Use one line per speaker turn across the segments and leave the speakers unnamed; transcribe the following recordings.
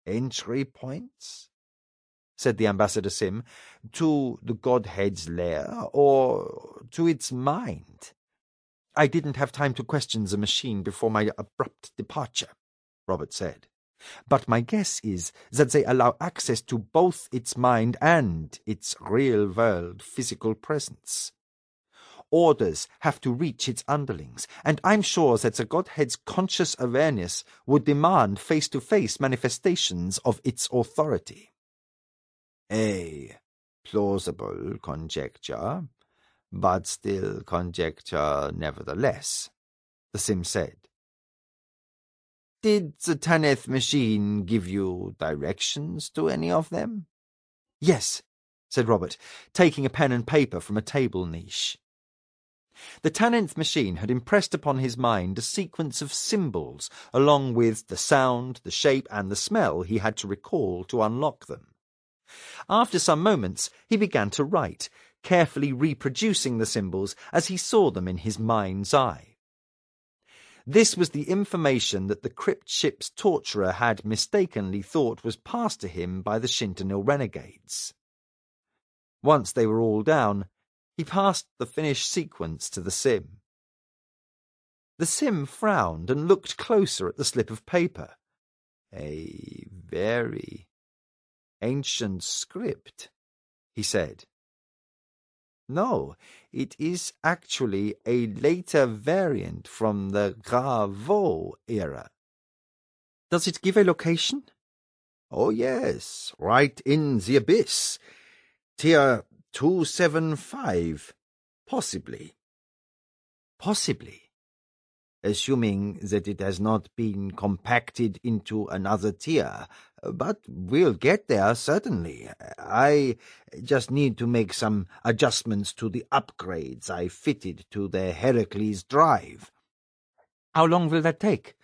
Entry points? Said the Ambassador Sim. To the Godhead's lair, or to its mind? I didn't have time to question the machine before my abrupt departure, Robert said. But my guess is that they allow access to both its mind and its real-world physical presence. Orders have to reach its underlings, and I'm sure that the Godhead's conscious awareness would demand face-to-face manifestations of its authority. A plausible conjecture, but still conjecture nevertheless, the Sim said. Did the Tanith machine give you directions to any of them? Yes, said Robert, taking a pen and paper from a table niche. The Tanith machine had impressed upon his mind a sequence of symbols, along with the sound, the shape, and the smell he had to recall to unlock them. After some moments, he began to write, carefully reproducing the symbols as he saw them in his mind's eye. This was the information that the crypt ship's torturer had mistakenly thought was passed to him by the Shintanil renegades. Once they were all down, he passed the finished sequence to the Sim. The Sim frowned and looked closer at the slip of paper. A very ancient script, he said. No, it is actually a later variant from the Gravo era. Does it give a location? Oh yes, right in the abyss. Tier 275, possibly. Possibly. Assuming that it has not been compacted into another tier. But we'll get there, certainly. I just need to make some adjustments to the upgrades I fitted to the Heracles drive. How long will that take?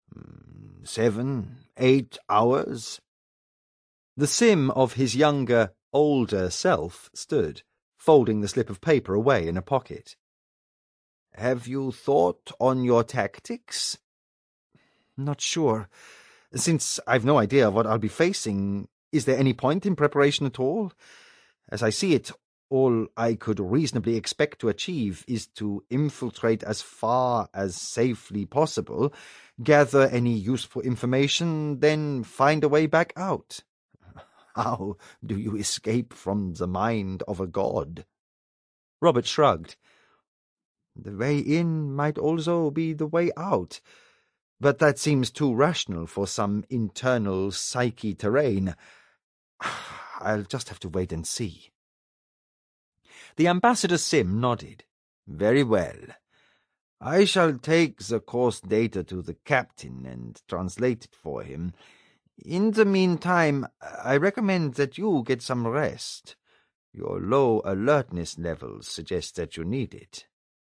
7, 8 hours. The Sim of his younger, older self stood, folding the slip of paper away in a pocket. Have you thought on your tactics? Not sure. Since I've no idea what I'll be facing, is there any point in preparation at all? As I see it, all I could reasonably expect to achieve is to infiltrate as far as safely possible, gather any useful information, then find a way back out. How do you escape from the mind of a god? Robert shrugged. The way in might also be the way out, but that seems too rational for some internal psyche terrain. I'll just have to wait and see. The Ambassador Sim nodded. Very well. I shall take the course data to the captain and translate it for him. In the meantime, I recommend that you get some rest. Your low alertness levels suggest that you need it.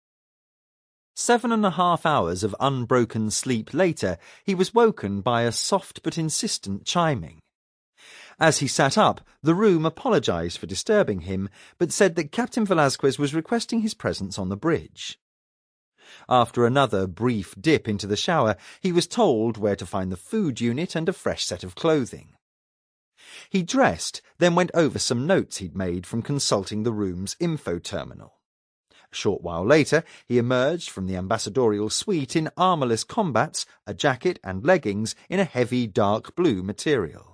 7.5 hours of unbroken sleep later, he was woken by a soft but insistent chiming. As he sat up, the room apologized for disturbing him, but said that Captain Velasquez was requesting his presence on the bridge. After another brief dip into the shower, he was told where to find the food unit and a fresh set of clothing. He dressed, then went over some notes he'd made from consulting the room's info terminal. A short while later, he emerged from the ambassadorial suite in armourless combats, a jacket and leggings in a heavy dark blue material.